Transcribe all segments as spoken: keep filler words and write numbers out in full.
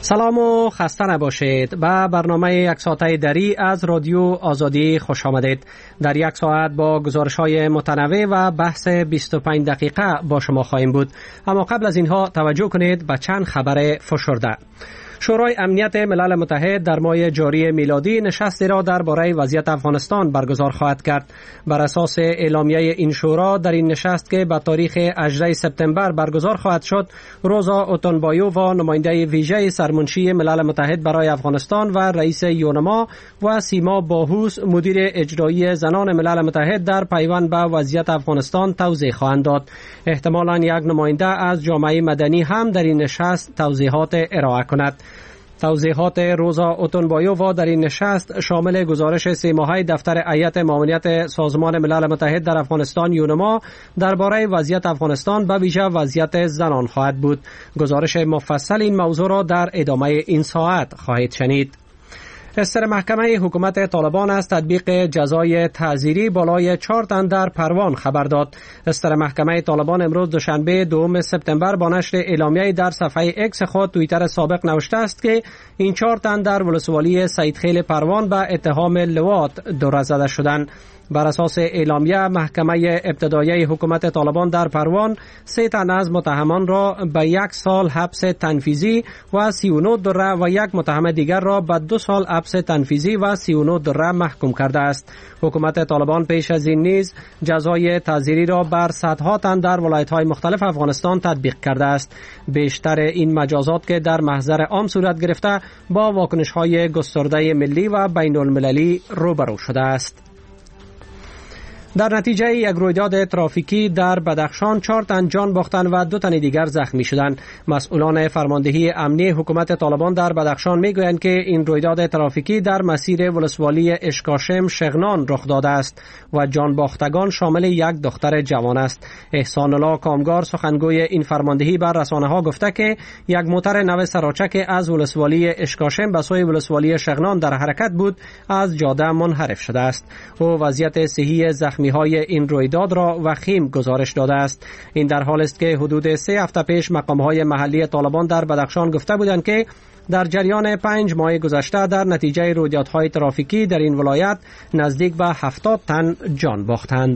سلام و خسته نباشید. به برنامه یک ساعته دری از رادیو آزادی خوش آمدید. در یک ساعت با گزارش‌های متنوع و بحث بیست و پنج دقیقه با شما خواهیم بود. اما قبل از اینها توجه کنید به چند خبر فشرده. شورای امنیت ملل متحد در ماه جاری میلادی نشستی را درباره وضعیت افغانستان برگزار خواهد کرد. بر اساس اعلامیه این شورا در این نشست که به تاریخ هجدهم سپتامبر برگزار خواهد شد، روزا اوتونبایووا نماینده ویژه سرمنشی ملل متحد برای افغانستان و رئیس یونما و سیما باهوس مدیر اجرایی زنان ملل متحد در پیوند به وضعیت افغانستان توضیح خواهند داد. احتمالاً یک نماینده از جامعه مدنی هم در این نشست توضیحات ارائه کند. توضیحات روزا اوتونبایووا در این نشست شامل گزارش سه ماهه دفتر هیئت معاونت سازمان ملل متحد در افغانستان یونما درباره وضعیت افغانستان به ویژه وضعیت زنان خواهد بود. گزارش مفصل این موضوع را در ادامه این ساعت خواهید شنید. استر محکمه حکومت طالبان از تطبیق جزای تعزیری بالای چهار تن در پروان خبر داد. استر محکمه طالبان امروز دوشنبه دوم سپتامبر با نشر اعلامیه در صفحه اکس خود توییتر سابق نوشته است که این چهار تن در ولسوالی سیدخیل پروان به اتهام لواط دور زده شدند. بر اساس اعلامیه محکمه ابتدایی حکومت طالبان در پروان سه تن از متهمان را به یک سال حبس تنفیذی و سی و نه دره و یک متهم دیگر را به دو سال حبس تنفیذی و سی و نه دره محکوم کرده است. حکومت طالبان پیش از این نیز جزای تعزیری را بر صدها تن در ولایت‌های مختلف افغانستان تطبیق کرده است. بیشتر این مجازات که در محضر عام صورت گرفته با واکنش‌های گسترده ملی و بین‌المللی روبرو شده است. در نتیجه یک رویداد ترافیکی در بدخشان چهار تن جان باختند و دو تن دیگر زخمی شدند. مسئولان فرماندهی امنی حکومت طالبان در بدخشان میگویند که این رویداد ترافیکی در مسیر ولسوالی اشکاشم شغنان رخ داده است و جان باختگان شامل یک دختر جوان است. احسان الله کامگار سخنگوی این فرماندهی بر رسانه ها گفته که یک موتر نو سراچه از ولسوالی اشکاشم به سوی ولسوالی شغنان در حرکت بود از جاده منحرف شده است. او وضعیت صحی زخمی های این رویداد را وخیم گزارش داده است. این در حال است که حدود سه هفته پیش مقام های محلی طالبان در بدخشان گفته بودند که در جریان پنج ماه گذشته در نتیجه رویدادهای ترافیکی در این ولایت نزدیک به هفتاد تن جان باختند.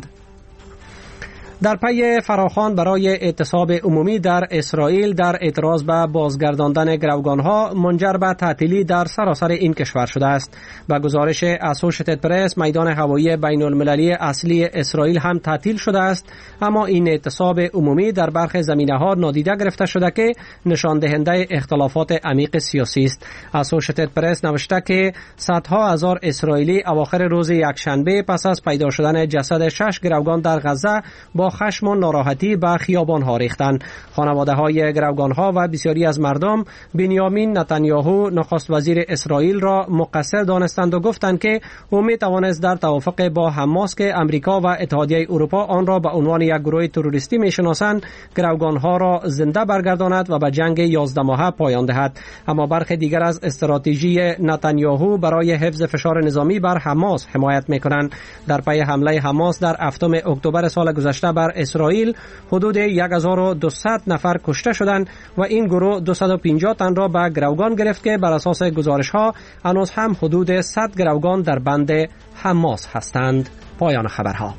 در پی فراخوان برای اعتصاب عمومی در اسرائیل در اعتراض به بازگرداندن گروگانها منجر به تعطیلی در سراسر این کشور شده است. با گزارش اسوشیتد پرس میدان هوایی بین المللی اصلی اسرائیل هم تعطیل شده است، اما این اعتصاب عمومی در برخی زمینه‌ها نادیده گرفته شده که نشان دهنده اختلافات عمیق سیاسی است. اسوشیتد پرس نوشته که صدها هزار اسرائیلی اواخر روز یکشنبه پس از پیدا شدن جسد شش گروگان در غزه با خشم و ناراحتی به خیابان‌ها ریختند. خانواده‌های گروگان‌ها و بسیاری از مردم بنیامین نتانیاهو نخست وزیر اسرائیل را مقصر دانستند و گفتند که او می‌توانست در توافق با حماس که امریکا و اتحادیه اروپا آن را به عنوان یک گروه تروریستی می‌شناسند گروگان‌ها را زنده برگرداند و به جنگ یازده ماهه پایان دهد. اما برخی دیگر از استراتژی نتانیاهو برای حفظ فشار نظامی بر حماس حمایت می‌کنند. در پی حمله حماس در هفتم اکتبر سال گذشته بر اسرائیل حدود هزار و دویست نفر کشته شدند و این گروه دویست و پنجاه تن را به گروگان گرفت که بر اساس گزارش‌ها هنوز هم حدود صد گروگان در بند حماس هستند. پایان خبرها.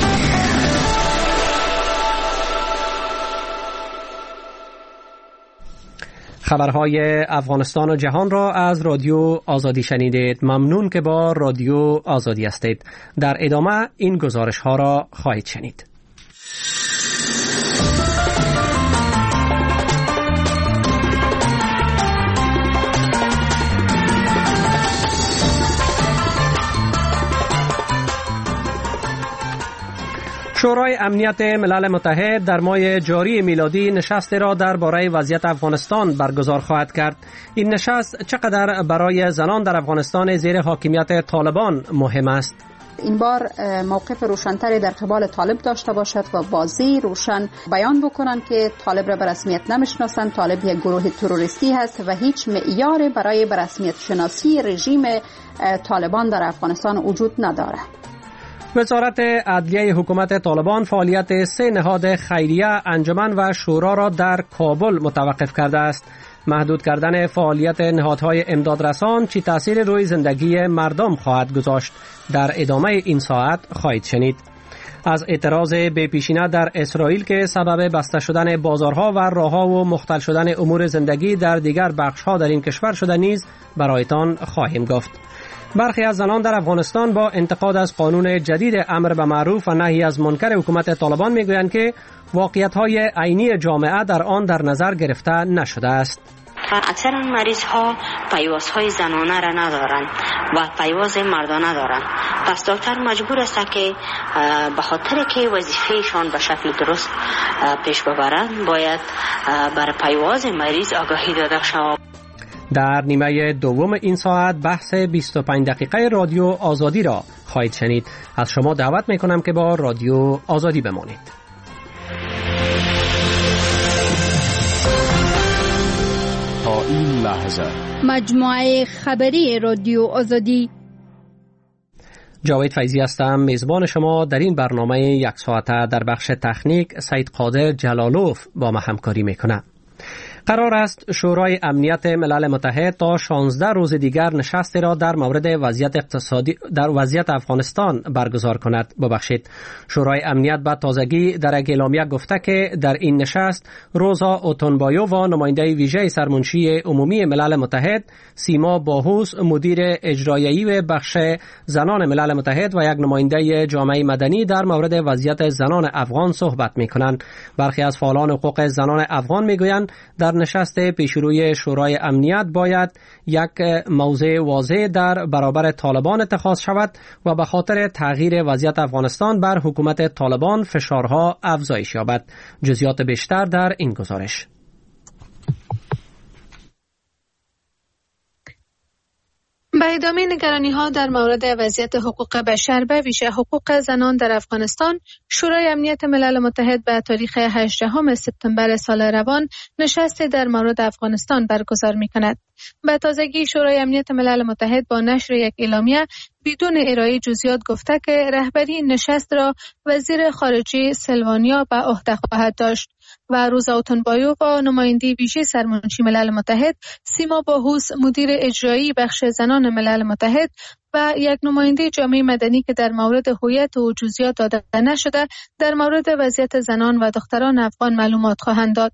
خبرهای افغانستان و جهان را از رادیو آزادی شنیدید. ممنون که با رادیو آزادی هستید. در ادامه این گزارش ها را خواهید شنید. شورای امنیت ملل متحد در ماه جاری میلادی نشست را درباره وضعیت افغانستان برگزار خواهد کرد. این نشست چقدر برای زنان در افغانستان زیر حاکمیت طالبان مهم است؟ این بار موقف روشن‌تری در قبال طالب داشته باشد و واضح روشن بیان بکنند که طالب را به رسمیت نمیشناسند، طالب یک گروه تروریستی هست و هیچ معیاری برای به رسمیت شناسی رژیم طالبان در افغانستان وجود ندارد. وزارت عدلیه حکومت طالبان فعالیت سه نهاد خیریه، انجمن و شورا را در کابل متوقف کرده است. محدود کردن فعالیت نهادهای امدادرسان چی تأثیر روی زندگی مردم خواهد گذاشت؟ در ادامه این ساعت خواهید شنید. از اعتراض بی‌پیشینه در اسرائیل که سبب بسته شدن بازارها و راهها و مختل شدن امور زندگی در دیگر بخش‌ها در این کشور شده نیز برایتان خواهیم گفت. برخی از زنان در افغانستان با انتقاد از قانون جدید امر به معروف و نهی از منکر حکومت طالبان میگویند که واقعیت‌های عینی جامعه در آن در نظر گرفته نشده است. اکثر مریض ها پیواز های زنانه را ندارند و پیواز مردانه دارند. پس دکتر مجبور است که به خاطر که وظیفهشان به شکل درست پیش ببرند باید بر پیواز مریض آگاهی داده شود. در نیمه دوم این ساعت بحث بیست و پنج دقیقه رادیو آزادی را خواهید شنید. از شما دعوت میکنم که با رادیو آزادی بمانید. تا این لحظه مجموعه خبری رادیو آزادی. جاوید فیضی هستم، میزبان شما در این برنامه یک ساعته. در بخش تکنیک سید قادر جلالوف با ما همکاری میکنه. قرار است شورای امنیت ملل متحد تا شانزده روز دیگر نشستی را در مورد وضعیت اقتصادی در وضعیت افغانستان برگزار کند. ببخشید، شورای امنیت به تازگی در یک اعلامیه گفته که در این نشست روزا اوتونبایووا نماینده ویژه سرمنشی عمومی ملل متحد، سیما باهوس مدیر اجرایی بخش زنان ملل متحد و یک نماینده جامعه مدنی در مورد وضعیت زنان افغان صحبت می‌کنند. برخی از فعالان حقوق زنان افغان می‌گویند در نشست پیشروی شورای امنیت باید یک موضع واضح در برابر طالبان اتخاذ شود و به خاطر تغییر وضعیت افغانستان بر حکومت طالبان فشارها افزایش یابد. جزئیات بیشتر در این گزارش. به ادامه نگرانی‌ها در مورد وضعیت حقوق بشر به ویژه حقوق زنان در افغانستان، شورای امنیت ملل متحد به تاریخ هجدهم سپتامبر سال روان نشستی در مورد افغانستان برگزار می‌کند. به تازگی شورای امنیت ملل متحد با نشر یک اعلامیه بدون ارائه جزئیات گفته که رهبری نشست را وزیر خارجه سلوانیا به عهده خواهد داشت و روزا اوتونبایووا نماینده ویژه سرمنشی ملل متحد، سیما باهوس مدیر اجرایی بخش زنان ملل متحد و یک نماینده جامعه مدنی که در مورد هویت و جزئیات داده نشده در مورد وضعیت زنان و دختران افغان معلومات خواهند داد.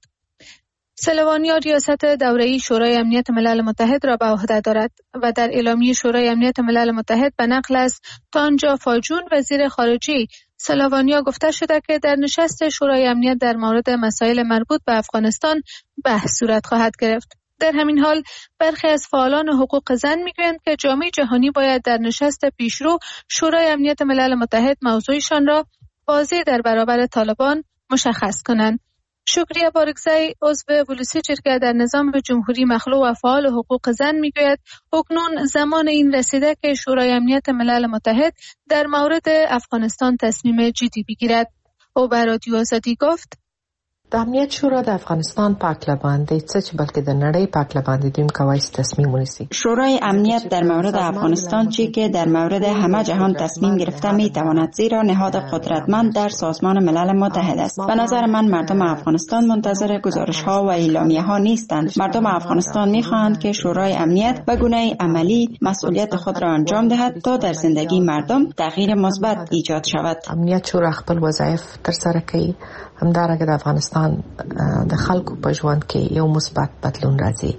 سلوانیا ریاست دوره‌ای شورای امنیت ملل متحد را به عهده دارد و در اعلامیه شورای امنیت ملل متحد به نقل از تانجا فاجون وزیر خارجه سلوانیا گفته شده که در نشست شورای امنیت در مورد مسائل مربوط به افغانستان بحث صورت خواهد گرفت. در همین حال برخی از فعالان حقوق زن میگویند که جامعه جهانی باید در نشست پیشرو شورای امنیت ملل متحد موضوعشان را واضح در برابر طالبان مشخص کنند. شکریه بارگزی عضو ولسی جرگه در نظام جمهوری مخلوع و فعال حقوق زن میگوید اکنون زمان این رسیده که شورای امنیت ملل متحد در مورد افغانستان تصمیم جدی بگیرد. او به رادیو آزادی گفت: د امنیت شورا د افغانستان پاکله باندې څه چې بلکې د نړۍ پاکله باندې دویم کوي تصمیم ونیسي. شورای امنیت در مورد افغانستان چی که در مورد همه جهان تصمیم گرفته می تواند، زیرا نهاد قدرتمند در سازمان ملل متحد است. به نظر من مردم افغانستان منتظر گزارش ها و اعلامیه ها نیستند. مردم افغانستان می خواهند که شورای امنیت به گونه عملی مسئولیت خود را انجام دهد تا در زندگی مردم تغییر مثبت ایجاد شود. امنیت شورا خپل وظایف ترسره کوي، همدارنګه د افغانستان د خلکو په ژوند کې یو مثبت بدلون راځي.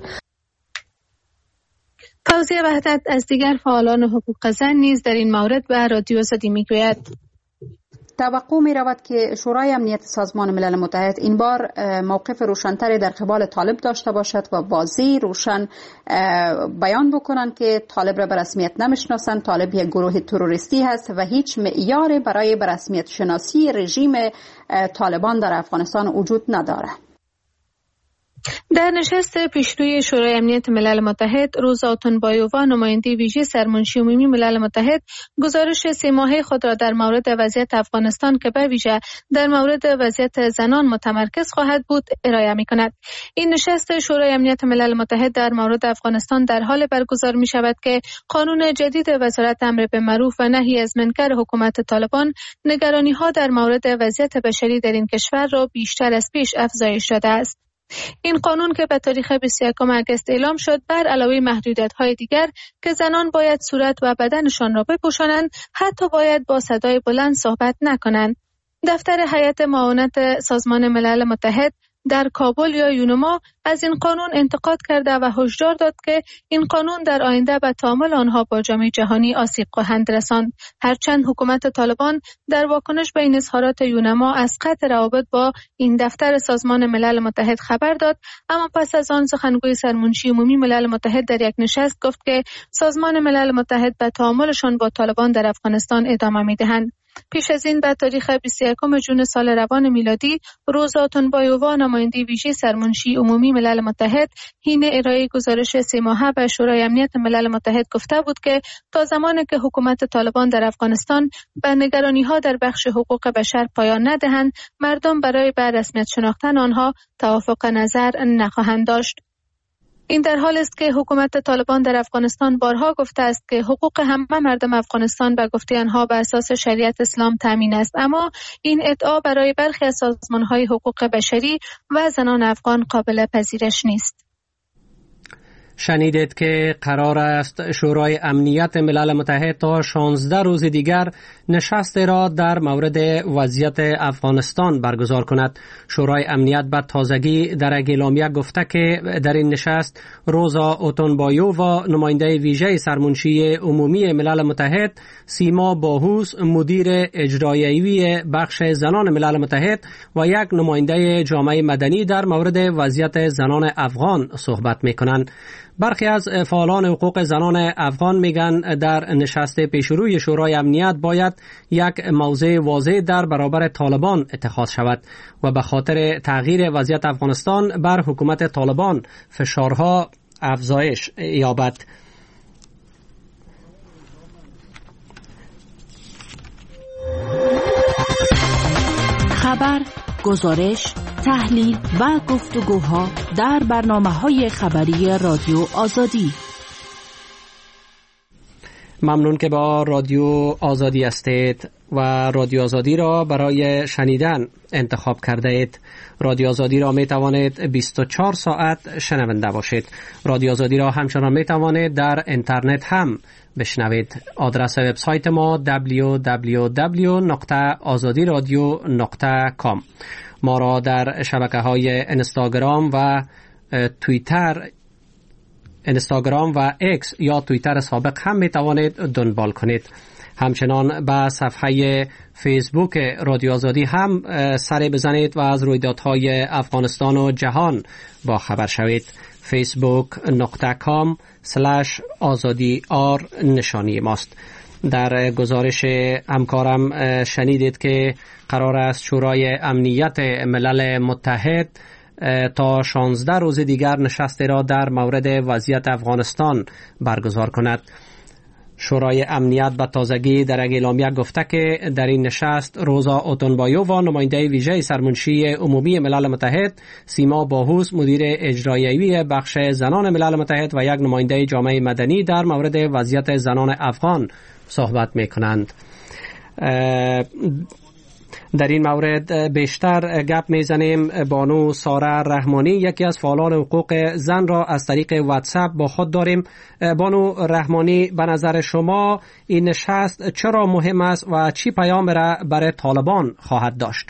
فوزیه وحدت از دیگر فعالان حقوق زن نیز در این مورد به رادیو آزادی میگوید: توقع می رود که شورای امنیت سازمان ملل متحد این بار موقف روشن‌تری در قبال طالب داشته باشد و واضح روشن بیان بکنند که طالب را به رسمیت نمیشناسند. طالب یک گروه تروریستی هست و هیچ معیار برای به رسمیت شناسی رژیم طالبان در افغانستان وجود نداره. در نشست پیشروی شورای امنیت ملل متحد، روزا اوتونبایووا نماینده ویژه سرمنشی عمومی ملل متحد گزارش سه ماهه خود را در مورد وضعیت افغانستان که به ویژه در مورد وضعیت زنان متمرکز خواهد بود ارائه می‌کند. این نشست شورای امنیت ملل متحد در مورد افغانستان در حال برگزار می شود که قانون جدید وزارت امر به معروف و نهی از منکر حکومت طالبان نگرانی‌ها در مورد وضعیت بشری در این کشور را بیشتر از پیش افزایش داده است. این قانون که به تاریخ بیست و یکم اگست اعلام شد، بر علاوه محدودیت‌های دیگر که زنان باید صورت و بدنشان را بپوشانند، حتی باید با صدای بلند صحبت نکنند. دفتر هیئت معاونت سازمان ملل متحد در کابل یا یونما از این قانون انتقاد کرده و هشدار داد که این قانون در آینده به تعامل آنها با جامعه جهانی آسیب خواهد رساند. هرچند حکومت طالبان در واکنش به این اظهارات یونما از قطع روابط با این دفتر سازمان ملل متحد خبر داد، اما پس از آن سخنگوی سرمنشی عمومی ملل متحد در یک نشست گفت که سازمان ملل متحد به تعاملشان با طالبان در افغانستان ادامه می‌دهند. پیش از این به تاریخ بیست و یکم ژوئن سال روان میلادی، روزا اتونبایووا نماینده ویژه سرمنشی عمومی ملل متحد حین ارائه گزارش سه ماهه به شورای امنیت ملل متحد گفته بود که تا زمانی که حکومت طالبان در افغانستان به نگرانی‌ها در بخش حقوق بشر پایان ندهند، مردم برای به رسمیت شناختن آنها توافق نظر نخواهند داشت. این در حال است که حکومت طالبان در افغانستان بارها گفته است که حقوق همه مردم افغانستان به گفته آنها به اساس شریعت اسلام تامین است، اما این ادعا برای برخی از سازمان‌های حقوق بشری و زنان افغان قابل پذیرش نیست. شنیدید که قرار است شورای امنیت ملل متحد تا شانزده روز دیگر نشست را در مورد وضعیت افغانستان برگزار کند. شورای امنیت به تازگی در اعلامیه گفته که در این نشست روزا اوتونبایووا نماینده ویژه سرمنشی عمومی ملل متحد، سیما باهوس مدیر اجرایی بخش زنان ملل متحد و یک نماینده جامعه مدنی در مورد وضعیت زنان افغان صحبت می‌کنند. برخی از فعالان حقوق زنان افغان میگن در نشست پیشروی شورای امنیت باید یک موضع واضح در برابر طالبان اتخاذ شود و به خاطر تغییر وضعیت افغانستان بر حکومت طالبان فشارها افزایش یابد. خبر، گزارش، تحلیل و گفتگوها در برنامه‌های خبری رادیو آزادی. ممنون که با رادیو آزادی هستید و رادیو آزادی را برای شنیدن انتخاب کرده اید. رادیو آزادی را می توانید بیست و چهار ساعت شنونده باشید. رادیو آزادی را همچنان می توانید در اینترنت هم بشنوید. آدرس وبسایت ما دبلیو دبلیو دبلیو نقطه آزادی رادیو نقطه کام. ما را در شبکه‌های اینستاگرام و توییتر اینستاگرام و اکس یا توییتر سابق هم می توانید دنبال کنید. همچنان به صفحه فیسبوک رادیو آزادی هم سر بزنید و از رویدادهای افغانستان و جهان با خبر شوید. فیسبوک نقطه کام سلش آزادی آر نشانی ماست. در گزارش همکارم شنیدید که قرار است شورای امنیت ملل متحد تا شانزده روز دیگر نشست را در مورد وضعیت افغانستان برگزار کند. شورای امنیت به تازگی در اعلامیه گفته که در این نشست روزا اوتونبایووا نماینده ویژه سرمنشی عمومی ملل متحد، سیما باهوس مدیر اجرایی بخش زنان ملل متحد و یک نماینده جامعه مدنی در مورد وضعیت زنان افغان صحبت می کنند. در این مورد بیشتر گپ میزنیم. بانو ساره رحمانی، یکی از فعالان حقوق زن، را از طریق واتساپ با خود داریم. بانو رحمانی، به نظر شما این نشست چرا مهم است و چی پیام را برای طالبان خواهد داشت؟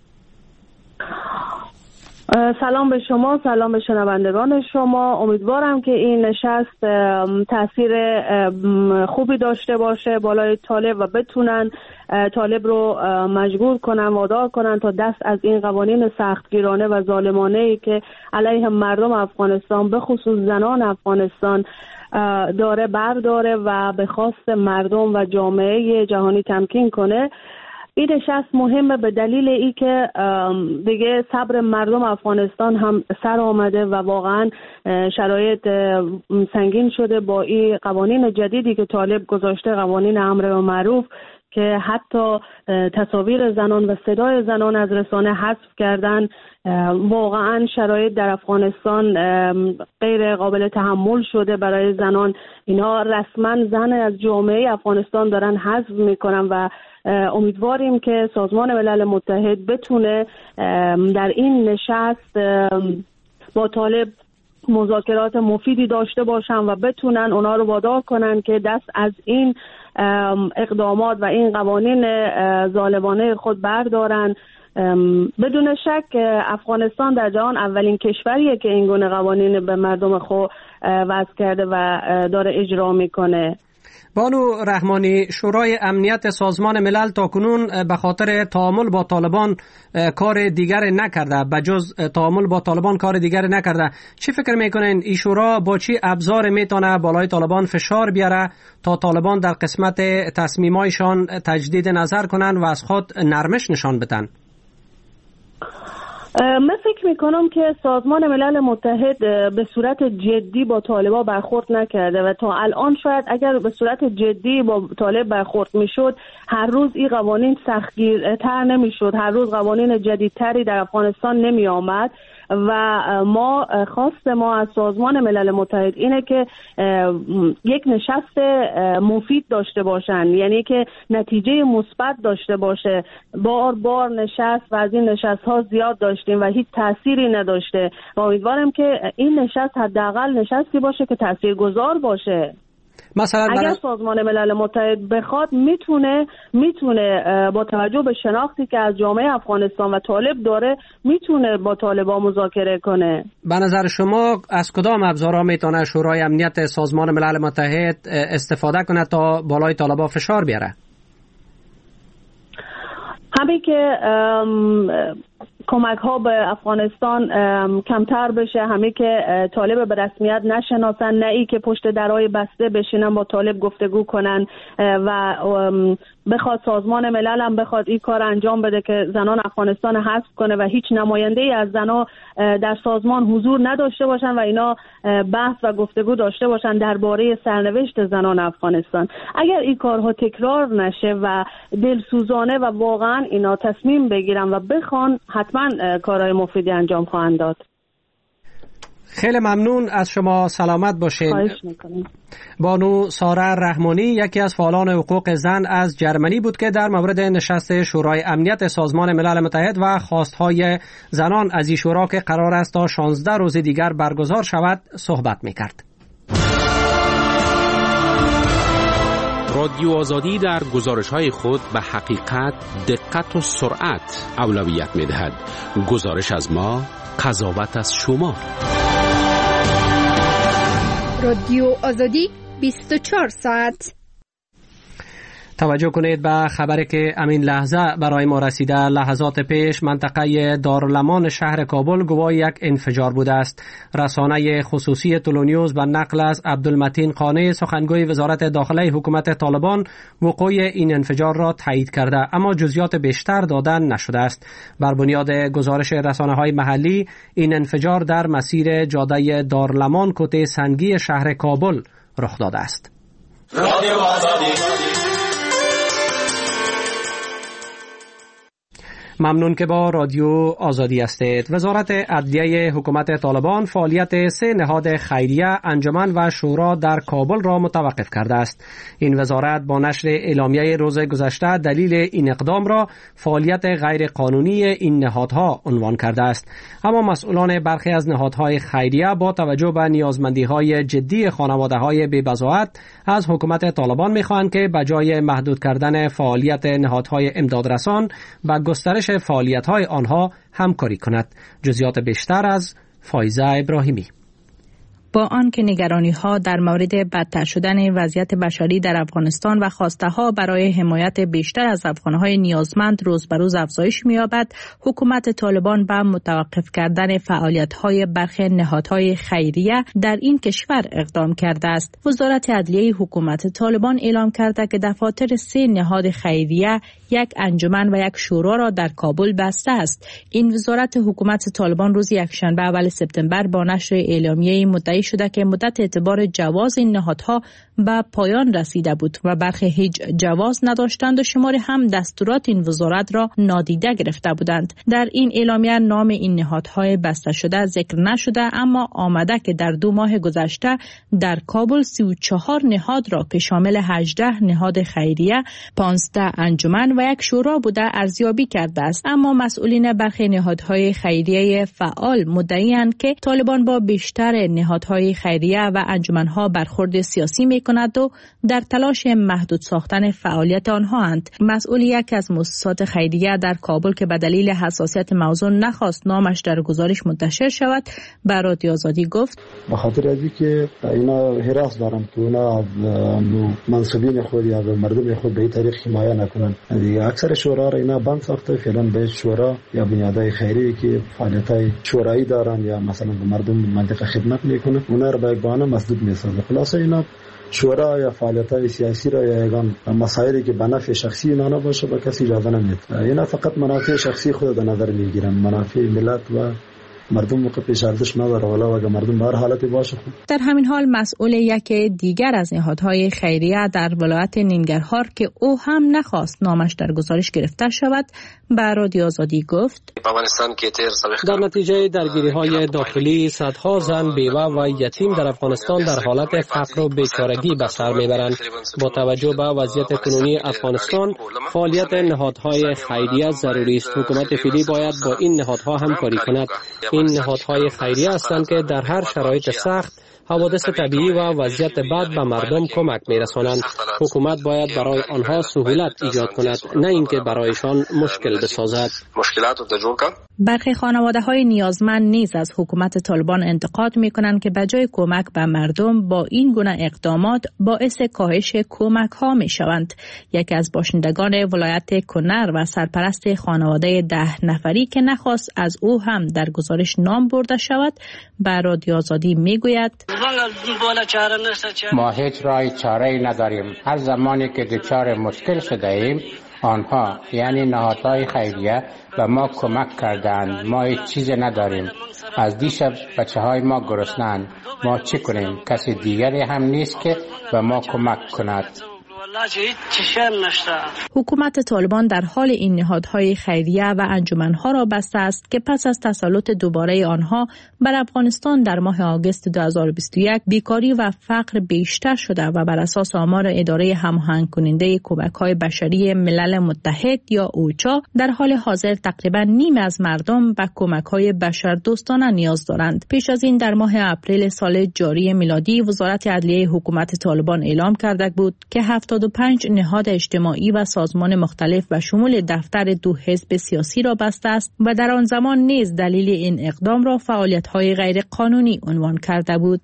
سلام به شما، سلام به شنوندگان شما. امیدوارم که این نشست تاثیر خوبی داشته باشه بالای طالب و بتونن طالب رو مجبور کنن، وادار کنن تا دست از این قوانین سختگیرانه و ظالمانه‌ای که علیه مردم افغانستان به خصوص زنان افغانستان داره برداره و به خواست مردم و جامعه جهانی تمکین کنه. این نشست مهمه به دلیل ای که دیگه صبر مردم افغانستان هم سر آمده و واقعا شرایط سنگین شده با این قوانین جدیدی که طالب گذاشته، قوانین امر معروف که حتی تصاویر زنان و صدای زنان از رسانه حذف کردن. واقعا شرایط در افغانستان غیر قابل تحمل شده برای زنان. اینا رسما زن از جامعه افغانستان دارن حذف میکنن و امیدواریم که سازمان ملل متحد بتونه در این نشست با طالب مذاکرات مفیدی داشته باشن و بتونن اونا رو وادار کنن که دست از این اقدامات و این قوانین ظالمانه خود بردارن. بدون شک افغانستان در جهان اولین کشوریه که این گونه قوانین به مردم خود وضع کرده و داره اجرا میکنه. بانو رحمانی، شورای امنیت سازمان ملل تاکنون به خاطر تعامل با طالبان کار دیگر نکرده، بجز تعامل با طالبان کار دیگر نکرده. چی فکر میکنین این شورا با چی ابزار میتونه بالای طالبان فشار بیاره تا طالبان در قسمت تصمیمایشان تجدید نظر کنن و از خود نرمش نشان بدن؟ من فکر میکنم که سازمان ملل متحد به صورت جدی با طالبان برخورد نکرده و تا الان شاید اگر به صورت جدی با طالب برخورد میشد هر روز این قوانین سختگیرتر نمیشد، هر روز قوانین جدیدتری در افغانستان نمی آمد و ما خواست ما از سازمان ملل متحد اینه که یک نشست مفید داشته باشن، یعنی که نتیجه مثبت داشته باشه. بار بار نشست و از این نشست ها زیاد داشتیم و هیچ تأثیری نداشته و امیدوارم که این نشست حداقل نشستی باشه که تاثیرگذار باشه. مثلا اگر برای... سازمان ملل متحد بخواد میتونه میتونه با توجه به شناختی که از جامعه افغانستان و طالب داره میتونه با طالبان مذاکره کنه. به نظر شما از کدام ابزارها میتونه شورای امنیت سازمان ملل متحد استفاده کنه تا بالای طالبان فشار بیاره؟ همین که کمک ها به افغانستان کمتر بشه، همین که طالب به رسمیت نشناسن، نه ای که پشت درهای بسته بشینن با طالب گفتگو کنن و بخواد سازمان ملل هم بخواد این کار انجام بده که زنان افغانستان حذف کنه و هیچ نماینده ای از زنان در سازمان حضور نداشته باشن و اینا بحث و گفتگو داشته باشن درباره سرنوشت زنان افغانستان. اگر این کارها تکرار نشه و دلسوزانه و واقعا اینا تصمیم بگیرن و بخوان، حتما کارهای مفیدی انجام خواهند داد. خیلی ممنون از شما، سلامت باشین. خواهش میکنم. بانو ساره رحمانی یکی از فعالان حقوق زن از جرمنی بود که در مورد نشست شورای امنیت سازمان ملل متحد و خواستهای زنان از این شورا که قرار است تا شانزده روز دیگر برگزار شود صحبت میکرد. رادیو آزادی در گزارش‌های خود به حقیقت، دقت و سرعت اولویت می‌دهد. گزارش از ما، قضاوت از شما. رادیو آزادی بیست و چهار ساعت. توجه کنید به خبری که امین لحظه برای ما رسیده. لحظات پیش منطقه دارالمان شهر کابل گواه یک انفجار بوده است. رسانه خصوصی تلونیوز به نقل از عبدالمتین قانع سخنگوی وزارت داخله حکومت طالبان وقوع این انفجار را تایید کرده، اما جزئیات بیشتر دادن نشده است. بر بنیاد گزارش رسانه‌های محلی، این انفجار در مسیر جاده دارالمان کوته سنگی شهر کابل رخ داده است. رادیو آزادی. ممنون که با رادیو آزادی هستید. وزارت عدلیه حکومت طالبان فعالیت سه نهاد خیریه، انجمن و شورا در کابل را متوقف کرده است. این وزارت با نشر اعلامیه روز گذشته دلیل این اقدام را فعالیت غیر قانونی این نهادها عنوان کرده است. اما مسئولان برخی از نهادهای خیریه با توجه به نیازمندی‌های جدی خانواده‌های بی‌بضاعت از حکومت طالبان می‌خواهند که بجای محدود کردن فعالیت نهادهای امدادرسان و گسترش فعالیت‌های آنها همکاری کند. جزئیات بیشتر از فایزه ابراهیمی. با آنکه نگرانی‌ها در مورد بدتر شدن وضعیت بشری در افغانستان و خواسته‌ها برای حمایت بیشتر از افغان‌های نیازمند روز به روز افزایش می‌یابد، حکومت طالبان به متوقف کردن فعالیت‌های برخی نهادهای خیریه در این کشور اقدام کرده است. وزارت عدلیه حکومت طالبان اعلام کرده که دفاتر سه نهاد خیریه، یک انجمن و یک شورا را در کابل بسته است. این وزارت حکومت طالبان روز یکشنبه اول سپتامبر با نشر اعلامیه مدعی مدعی شده که مدت اعتبار جواز این نهادها به پایان رسیده بود و برخی هیچ جواز نداشتند و شماری هم دستورات این وزارت را نادیده گرفته بودند. در این اعلامیه نام این نهادهای بسته شده ذکر نشده، اما آمده که در دو ماه گذشته در کابل سی و چهار نهاد را که شامل هجده نهاد خیریه، پانزده انجمن و یک شورا بوده ارزیابی کرده است. اما مسئولین برخی نهادهای خیریه فعال مدعی‌اند که طالبان با بیشتر نهادهای خیریه و انجمنها برخورد سیاسی می‌کند و در تلاش محدود ساختن فعالیت آنها اند. مسئول یک از مؤسسات خیریه در کابل که به دلیل حساسیت موضوع نخواست نامش در گزارش منتشر شود، به رادیو آزادی گفت: به خاطر از اینکه اینا هراس دارن که اونا از منصبین خود یا مردم خود به این طریق حمایت نکنن. دیگه اکثر شورا را اینا بند ساخته، فعلا به شورا یا بنیادهای خیریه که فعالیت‌های شورایی دارن یا مثلا به مردم منطقه خدمت میکنن، اونا را به یک بهانه مسدود میسازه. خلاصه اینا شورا یا فعالیت‌های سیاسی را یا یگان مسائلی که به نفع شخصی اینا نباشه به کسی اجازه نمیده. اینا فقط منافع شخصی خود در نظر میگیرن، منافع ملت و مردم موقع پیش ارزش نداره، ولی اگر مردم به هر حالتی باشه. در همین حال مسئول یک دیگر از نهادهای خیریه در ولایت ننگرهار که او هم نخواست نامش در گزارش گرفته شود، به رادیو آزادی گفت: در نتیجه درگیری‌های داخلی صدها زن، بیوه و یتیم در افغانستان در حالت فقر و بیچارگی به سر میبرند. با توجه به وضعیت کنونی افغانستان، فعالیت نهادهای خیریه ضروری است. حکومت فعلی باید با این نهادها همکاری کند. این نهادهای خیریه هستند که در هر شرایط سخت، حوادث طبیعی و وضعیت بد به مردم کمک می‌رسانند. حکومت باید برای آنها سهولت ایجاد کند، نه اینکه برایشان مشکل بسازد. برخی خانواده‌های نیازمند نیز از حکومت طالبان انتقاد می‌کنند که بجای کمک به مردم با این گونه اقدامات باعث کاهش کمک‌ها می‌شوند. یکی از باشندگان ولایت کنر و سرپرست خانواده ده نفری که نخواست از او هم در گزارش نام برده شود، به رادیو آزادی می‌گوید: ما هیچ راه چاره‌ای نداریم. هر زمانی که دچار مشکل شده ایم، آنها یعنی نهادهای خیریه به ما کمک کردند. ما هیچ چیزی نداریم. از دیشب بچه های ما گرسنه‌اند. ما چی کنیم؟ کسی دیگری هم نیست که به ما کمک کند. حکومت طالبان در حال این نهادهای خیریه و انجمنها را بسته است که پس از تسلط دوباره آنها بر افغانستان در ماه آگوست دو هزار و بیست و یک بیکاری و فقر بیشتر شده و بر اساس آمار اداره هماهنگ کننده کمک‌های بشری ملل متحد یا اوچا در حال حاضر تقریبا نیم از مردم به کمک‌های بشردوستانه نیاز دارند. پیش از این در ماه اپریل سال جاری میلادی وزارت عدلیه حکومت طالبان اعلام کرده بود که هفتاد و پنج نهاد اجتماعی و سازمان مختلف و شمول دفتر دو حزب سیاسی را بسته است و در آن زمان نیز دلیل این اقدام را فعالیت‌های غیر قانونی عنوان کرده بود.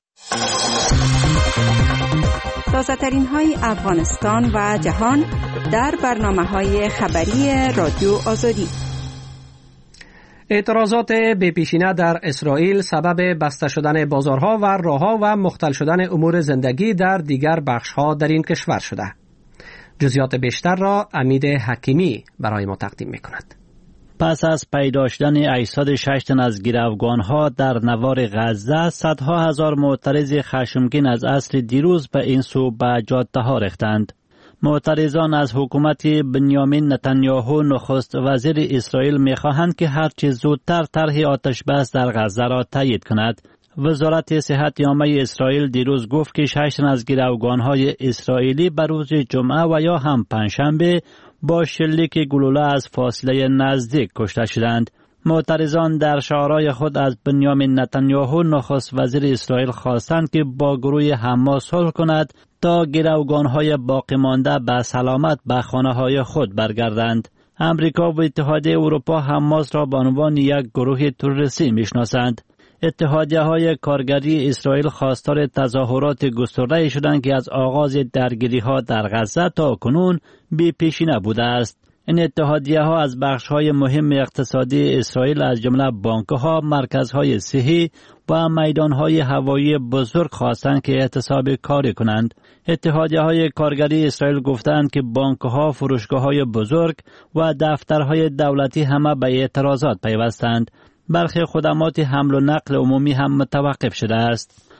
تازه‌ترین های افغانستان و جهان در برنامه‌های خبری رادیو آزادی. اعتراضات بی‌پیشینه در اسرائیل سبب بسته شدن بازارها و راهها و مختل شدن امور زندگی در دیگر بخش‌ها در این کشور شده. جزئیات بیشتر را امید حکیمی برای ما تقدیم می‌کند. پس از پیدا شدن اجساد شش تن از گروگان‌ها در نوار غزه، صدها هزار معترض خشمگین از عصر دیروز به این سو به جاده‌ها ریختند. معترضان از حکومت بنیامین نتانیاهو نخست وزیر اسرائیل می‌خواهند که هرچه زودتر طرح آتش بس در غزه را تایید کند. وزارت صحت عامه اسرائیل دیروز گفت که شش تن از گروگان‌های اسرائیلی بر روز جمعه و یا هم پنجشنبه با شلیک گلوله از فاصله نزدیک کشته شدند. معترضان در شعارهای خود از بنیامین نتانیاهو نخست وزیر اسرائیل خواستند که با گروه حماس صلح کند تا گروگان‌های باقی مانده به سلامت به خانه‌های خود برگردند. امریکا و اتحادیه اروپا حماس را به عنوان یک گروه تروریستی میشناسند. اتحادیه‌های کارگری اسرائیل خواستار تظاهرات گسترده شدند که از آغاز درگیری‌ها در غزه تا کنون بی‌پیشینه بوده است. این اتحادیه‌ها از بخش‌های مهم اقتصادی اسرائیل از جمله بانک‌ها، مرکزهای صحی و میدان‌های هوایی بزرگ خواستند که اعتصاب کاری کنند. اتحادیه‌های کارگری اسرائیل گفتند که بانک‌ها، فروشگاه‌های بزرگ و دفترهای دولتی همه به اعتراضات پیوستند. برخی خدمات حمل و نقل عمومی هم متوقف شده است.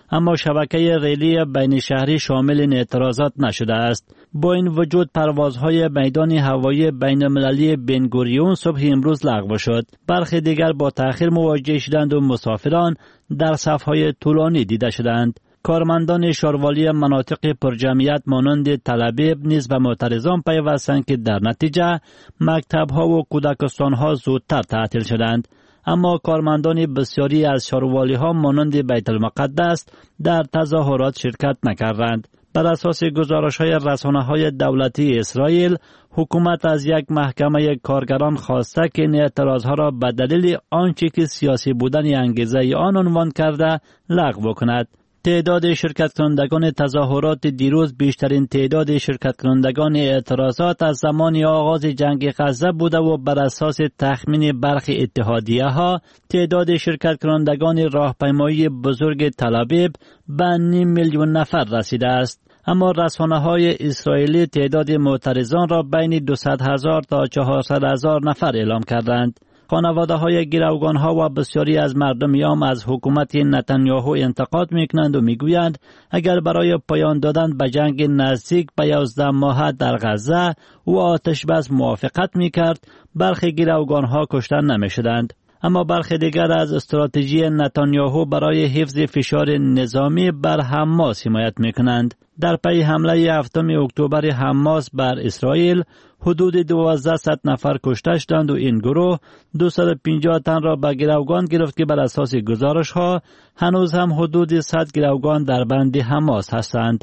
اما شبکه ریلی بین شهری شامل این اعتراضات نشده است. با این وجود پروازهای میدان هوایی بین المللی بن گوریون صبح امروز لغو شد. برخی دیگر با تأخیر مواجه شدند و مسافران در صف‌های طولانی دیده شدند. کارمندان شاروالی مناطق پرجمعیت مانند تل ابیب نیز به معترضان پیوستند که در نتیجه مکتب‌ها و کودکستان‌ها زودتر تعطیل شدند. اما کارمندان بسیاری از شاروالی‌ها مانند بیت المقدس در تظاهرات شرکت نکردند. بر اساس گزارش‌های رسانه‌های دولتی اسرائیل، حکومت از یک محکمه کارگران خواسته که این اعتراضها را به دلیل آنچه که سیاسی بودن انگیزه آن عنوان کرده لغو کند. تعداد شرکت کنندگان تظاهرات دیروز بیشترین تعداد شرکت کنندگان اعتراضات از زمان آغاز جنگ غزه بوده و بر اساس تخمین برخی اتحادیه‌ها تعداد شرکت کنندگان راهپیمایی بزرگ تل ابیب به نیم میلیون نفر رسیده است. اما رسانه‌های اسرائیلی تعداد معترضان را بین دویست هزار تا چهارصد هزار نفر اعلام کردند. خانواده‌های گروگان‌ها و بسیاری از مردم عام از حکومت نتانیاهو انتقاد می‌کنند و می‌گویند اگر برای پایان دادن به جنگ نزدیک به یازده ماه در غزه و آتش بس موافقت می‌کرد، برخی گروگان‌ها کشته نمی‌شدند. اما برخی دیگر از استراتژی نتانیاهو برای حفظ فشار نظامی بر حماس حمایت می‌کنند. در پی حمله هفتم اکتبر حماس بر اسرائیل، حدود دوازده نفر کشته شدند و این گروه دویست و پنجاه تن را به گروگان گرفت که بر اساس گزارش‌ها هنوز هم حدود صد گروگان در بند حماس هستند.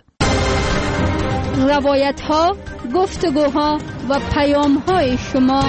روایت‌ها، گفتگوها و پیام‌های شما.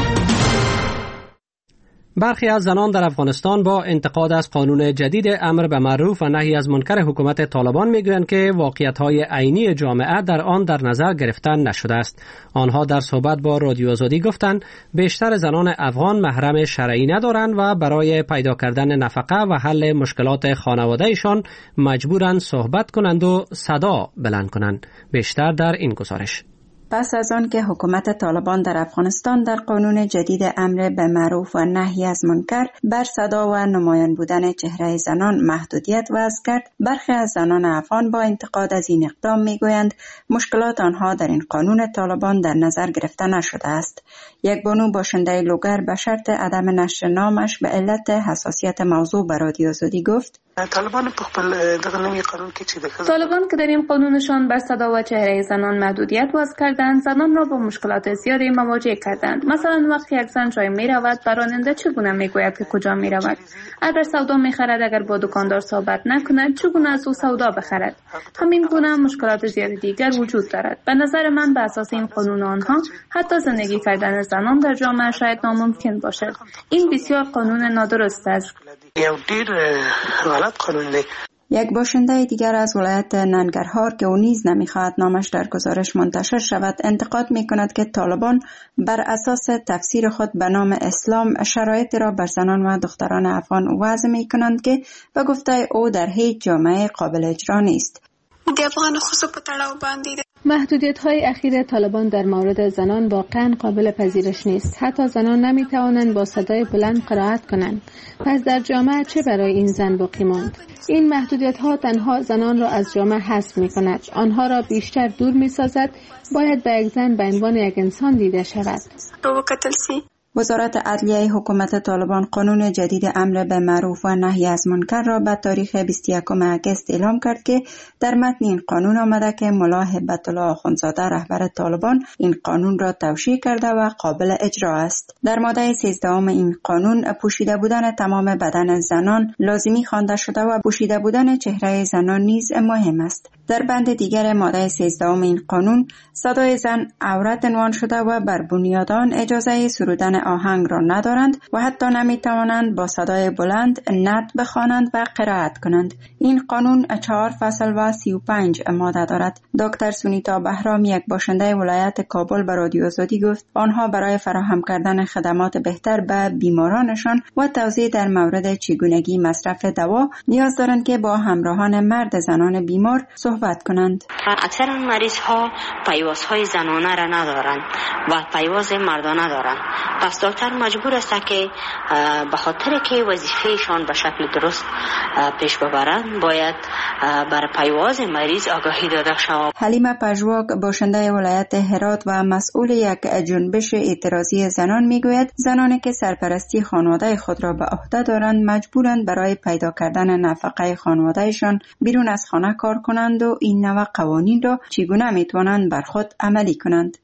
برخی از زنان در افغانستان با انتقاد از قانون جدید امر به معروف و نهی از منکر حکومت طالبان میگویند که واقعیت‌های عینی جامعه در آن در نظر گرفته نشده است. آنها در صحبت با رادیو آزادی گفتند بیشتر زنان افغان محرم شرعی ندارند و برای پیدا کردن نفقه و حل مشکلات خانواده‌شان مجبورند صحبت کنند و صدا بلند کنند. بیشتر در این گزارش. پس از آن که حکومت طالبان در افغانستان در قانون جدید امر به معروف و نهی از منکر بر صدا و نمایان بودن چهره زنان محدودیت وضع کرد، برخی از زنان افغان با انتقاد از این اقدام میگویند مشکلات آنها در این قانون طالبان در نظر گرفته نشده است. یک بانو باشنده لوگر به شرط عدم نشر نامش به علت حساسیت موضوع به رادیو آزادی گفت: طالبان په خپل دغه نوی قانون کې چې د طالبان که در این قانونشان بر صدا و چهره زنان محدودیت وضع کردند، زنان را با مشکلات زیادی مواجه کردند. مثلا وقتی یک زن جای می رود، به راننده چگونه می گوید که کجا می رود؟ اگر سودا می خرد، اگر با دکاندار صحبت نکند، چگونه از او سودا بخرد؟ همین گونه مشکلات زیادی دیگر وجود دارد. به نظر من به اساس این قانون آنها حتی زندگی کردن زنان در جامعه شاید ناممکن باشد. این بسیار قانون نادرست است. یک باشنده دیگر از ولایت ننگرهار که او نیز نمیخواهد نامش در گزارش منتشر شود انتقاد میکند که طالبان بر اساس تفسیر خود به نام اسلام شرایط را بر زنان و دختران افغان وضع میکنند که به گفته او در هیچ جامعه قابل اجرا نیست. محدودیت‌های اخیر طالبان در مورد زنان واقعاً قابل پذیرش نیست. حتی زنان نمی‌توانند با صدای بلند قرائت کنند. پس در جامعه چه برای این زن باقی ماند؟ این محدودیت‌ها تنها زنان را از جامعه حذف می‌کند. آنها را بیشتر دور می‌سازد. باید به یک زن به عنوان یک انسان دیده شود. وزارت عدلیه حکومت طالبان قانون جدید امر به معروف و نهی از منکر را به تاریخ بیست و یکم اگست اعلام کرد که در متن این قانون آمده که ملا هبت الله آخوندزاده رهبر طالبان این قانون را توشیح کرده و قابل اجرا است. در ماده سیزدهم این قانون پوشیده بودن تمام بدن زنان لازمی خوانده شده و پوشیده بودن چهره زنان نیز مهم است. در بند دیگر ماده سیزدهم این قانون صدای زن عورت عنوان شده و بر بنیاد آن اجازه سرودن آهنگ را ندارند و حتی نمی توانند با صدای بلند نعت بخوانند و قرائت کنند. این قانون چهار فصل و سی و پنج ماده دارد. دکتر سونیتا بهرام یک باشنده ولایت کابل به رادیو آزادی گفت آنها برای فراهم کردن خدمات بهتر به بیمارانشان و توضیح در مورد چگونگی مصرف دوا نیاز دارند که با همراهان مرد زنان بیمار صحبت صحبت کنند. اکثر مریض ها پیواز های زنانه را ندارند و پیواز مردانه دارند. پس دکتر مجبور است که به خاطر که وظیفهشان به شکل درست پیش ببرند باید بر پیواز مریض آگاهی داده شود. حلیمه پژواک باشنده ولایت هرات و مسئول یک جنبش اعتراضی زنان میگوید زنانی که سرپرستی خانواده خود را به عهده دارند مجبورند برای پیدا کردن نفقه خانوادهشان بیرون از خانه کار کنند و این نوع قوانین را چگونه میتوانند بر خود عملی کنند.